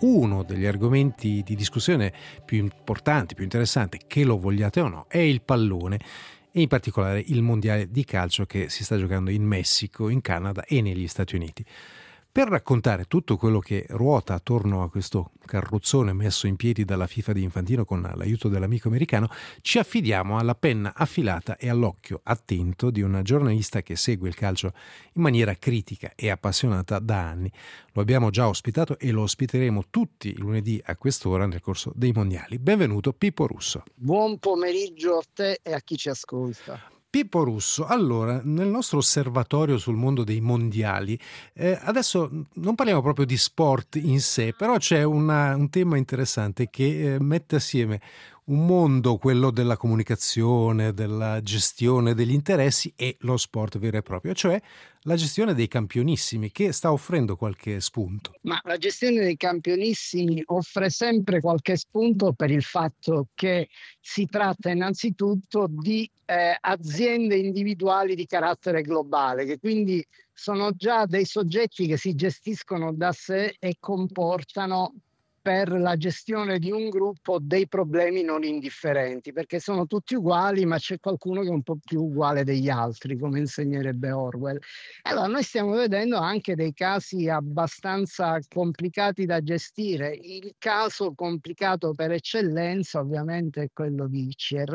uno degli argomenti di discussione più importanti, più interessanti, che lo vogliate o no, è il pallone e in particolare il mondiale di calcio che si sta giocando in Messico, in Canada e negli Stati Uniti. Per raccontare tutto quello che ruota attorno a questo carrozzone messo in piedi dalla FIFA di Infantino con l'aiuto dell'amico americano, ci affidiamo alla penna affilata e all'occhio attento di una giornalista che segue il calcio in maniera critica e appassionata da anni. Lo abbiamo già ospitato e lo ospiteremo tutti i lunedì a quest'ora nel corso dei mondiali. Benvenuto Pippo Russo. Buon pomeriggio a te e a chi ci ascolta. Pippo Russo, allora, nel nostro osservatorio sul mondo dei mondiali, adesso non parliamo proprio di sport in sé, però c'è un tema interessante che mette assieme un mondo, quello della comunicazione, della gestione degli interessi e lo sport vero e proprio, cioè la gestione dei campionissimi, che sta offrendo qualche spunto. Ma la gestione dei campionissimi offre sempre qualche spunto per il fatto che si tratta innanzitutto di aziende individuali di carattere globale, che quindi sono già dei soggetti che si gestiscono da sé e comportano per la gestione di un gruppo dei problemi non indifferenti, perché sono tutti uguali, ma c'è qualcuno che è un po' più uguale degli altri, come insegnerebbe Orwell. Allora, noi stiamo vedendo anche dei casi abbastanza complicati da gestire. Il caso complicato per eccellenza, ovviamente, è quello di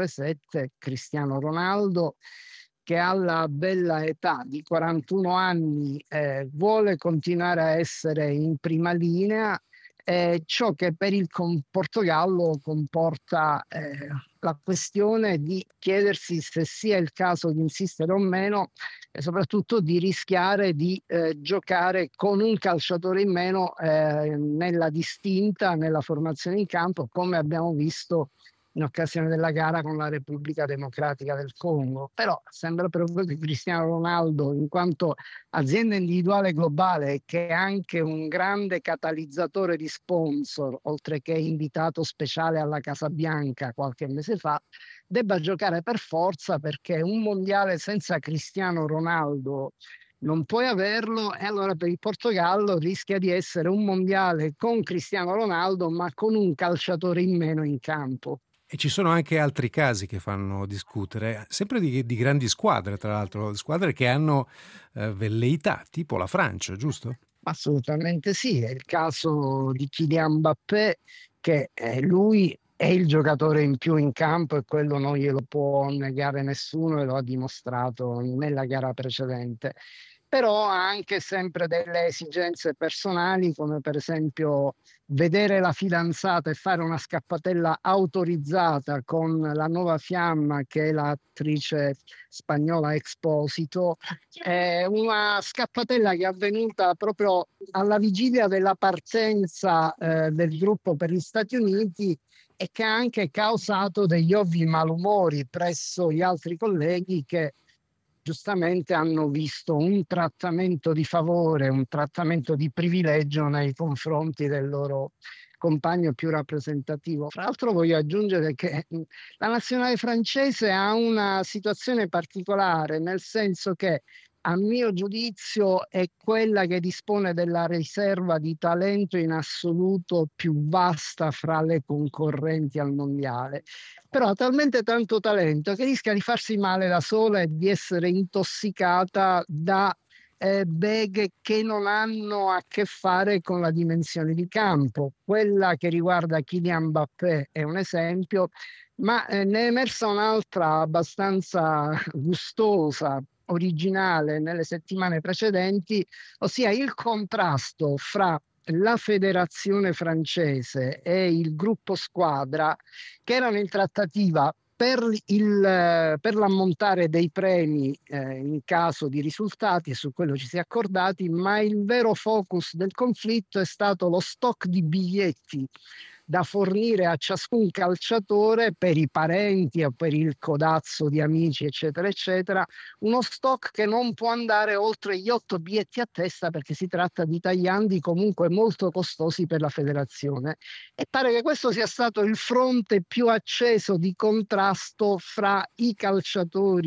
CR7, Cristiano Ronaldo, che alla bella età di 41 anni vuole continuare a essere in prima linea. Ciò che per il Portogallo comporta la questione di chiedersi se sia il caso di insistere o meno e soprattutto di rischiare di giocare con un calciatore in meno nella distinta, nella formazione in campo, come abbiamo visto in occasione della gara con la Repubblica Democratica del Congo. Però sembra proprio che Cristiano Ronaldo, in quanto azienda individuale globale, che è anche un grande catalizzatore di sponsor, oltre che invitato speciale alla Casa Bianca qualche mese fa, debba giocare per forza, perché un mondiale senza Cristiano Ronaldo non puoi averlo, e allora per il Portogallo rischia di essere un mondiale con Cristiano Ronaldo ma con un calciatore in meno in campo. E ci sono anche altri casi che fanno discutere, sempre di grandi squadre, tra l'altro, squadre che hanno velleità, tipo la Francia, giusto? Assolutamente sì, è il caso di Kylian Mbappé, che lui è il giocatore in più in campo e quello non glielo può negare nessuno e lo ha dimostrato nella gara precedente. Però ha anche sempre delle esigenze personali, come per esempio vedere la fidanzata e fare una scappatella autorizzata con la nuova fiamma, che è l'attrice spagnola Expósito. È una scappatella che è avvenuta proprio alla vigilia della partenza del gruppo per gli Stati Uniti e che ha anche causato degli ovvi malumori presso gli altri colleghi, che giustamente hanno visto un trattamento di favore, un trattamento di privilegio nei confronti del loro compagno più rappresentativo. Fra l'altro voglio aggiungere che la nazionale francese ha una situazione particolare, nel senso che a mio giudizio è quella che dispone della riserva di talento in assoluto più vasta fra le concorrenti al mondiale. Però ha talmente tanto talento che rischia di farsi male da sola e di essere intossicata da beghe che non hanno a che fare con la dimensione di campo. Quella che riguarda Kylian Mbappé è un esempio, ma ne è emersa un'altra abbastanza gustosa, originale, nelle settimane precedenti, ossia il contrasto fra la federazione francese e il gruppo squadra, che erano in trattativa per l'ammontare dei premi in caso di risultati, e su quello ci si è accordati, ma il vero focus del conflitto è stato lo stock di biglietti da fornire a ciascun calciatore per i parenti o per il codazzo di amici, eccetera, eccetera, uno stock che non può andare oltre gli 8 biglietti a testa, perché si tratta di tagliandi comunque molto costosi per la federazione. E pare che questo sia stato il fronte più acceso di contrasto fra i calciatori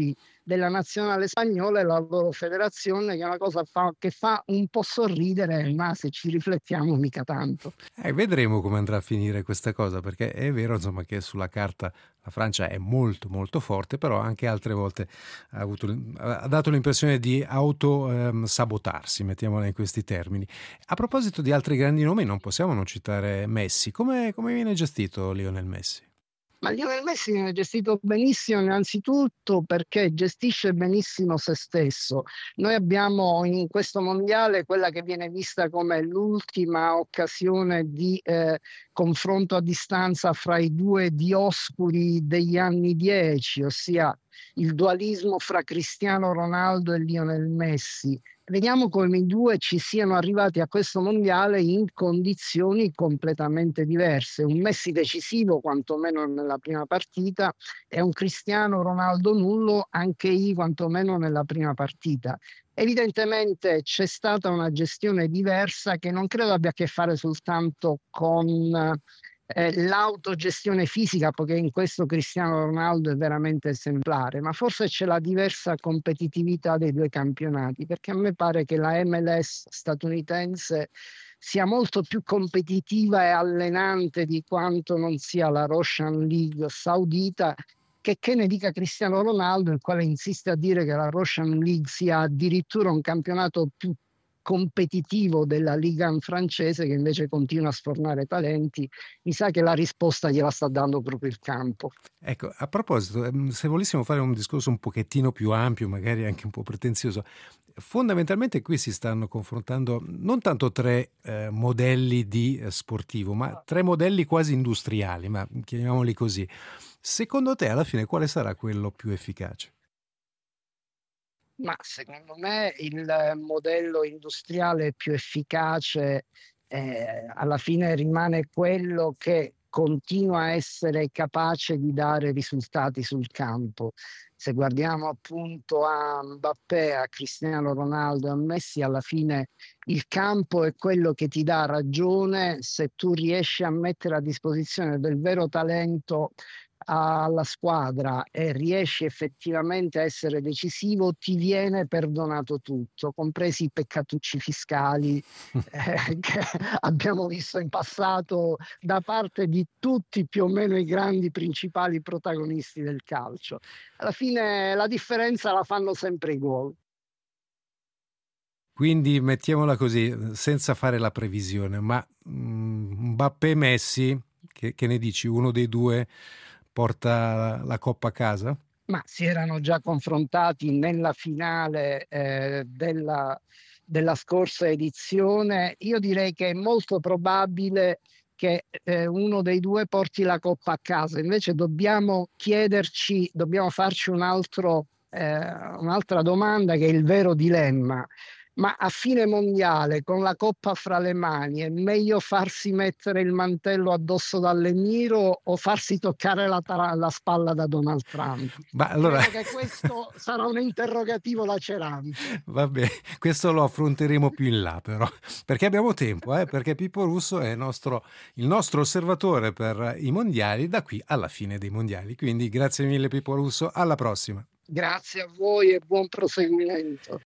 della nazionale spagnola e la loro federazione, che è una cosa che fa un po' sorridere, ma se ci riflettiamo mica tanto. Vedremo come andrà a finire questa cosa, perché è vero, insomma, che sulla carta la Francia è molto molto forte, però anche altre volte ha dato l'impressione di sabotarsi, mettiamola in questi termini. A proposito di altri grandi nomi, non possiamo non citare Messi. Come viene gestito Lionel Messi? Ma Lionel Messi viene gestito benissimo innanzitutto perché gestisce benissimo se stesso. Noi abbiamo in questo mondiale quella che viene vista come l'ultima occasione di confronto a distanza fra i due dioscuri degli anni 10, ossia il dualismo fra Cristiano Ronaldo e Lionel Messi. Vediamo come i due ci siano arrivati a questo mondiale in condizioni completamente diverse. Un Messi decisivo, quantomeno nella prima partita, e un Cristiano Ronaldo nullo, anche quantomeno nella prima partita. Evidentemente c'è stata una gestione diversa che non credo abbia a che fare soltanto con l'autogestione fisica, perché in questo Cristiano Ronaldo è veramente esemplare, ma forse c'è la diversa competitività dei due campionati, perché a me pare che la MLS statunitense sia molto più competitiva e allenante di quanto non sia la Russian League saudita, che ne dica Cristiano Ronaldo, il quale insiste a dire che la Russian League sia addirittura un campionato più competitivo della Liga francese, che invece continua a sfornare talenti. Mi sa che la risposta gliela sta dando proprio il campo. Ecco, a proposito, se volessimo fare un discorso un pochettino più ampio, magari anche un po' pretenzioso, fondamentalmente qui si stanno confrontando non tanto tre modelli di sportivo, ma tre modelli quasi industriali, ma chiamiamoli così. Secondo te, alla fine, quale sarà quello più efficace? Ma secondo me il modello industriale più efficace alla fine rimane quello che continua a essere capace di dare risultati sul campo. Se guardiamo appunto a Mbappé, a Cristiano Ronaldo, a Messi, alla fine il campo è quello che ti dà ragione se tu riesci a mettere a disposizione del vero talento alla squadra e riesci effettivamente a essere decisivo, ti viene perdonato tutto, compresi i peccatucci fiscali che abbiamo visto in passato da parte di tutti più o meno i grandi principali protagonisti del calcio. Alla fine la differenza la fanno sempre i gol. Quindi mettiamola così, senza fare la previsione, ma Mbappé Messi, che ne dici? Uno dei due porta la coppa a casa? Ma si erano già confrontati nella finale della scorsa edizione. Io direi che è molto probabile che uno dei due porti la coppa a casa. Invece dobbiamo chiederci, dobbiamo farci un'altra domanda, che è il vero dilemma. Ma a fine mondiale, con la coppa fra le mani, è meglio farsi mettere il mantello addosso dall'Emiro o farsi toccare la spalla da Donald Trump? Ma allora... Credo che questo sarà un interrogativo lacerante. Vabbè, questo lo affronteremo più in là però, perché abbiamo tempo, perché Pippo Russo è il nostro osservatore per i mondiali da qui alla fine dei mondiali. Quindi grazie mille Pippo Russo, alla prossima. Grazie a voi e buon proseguimento.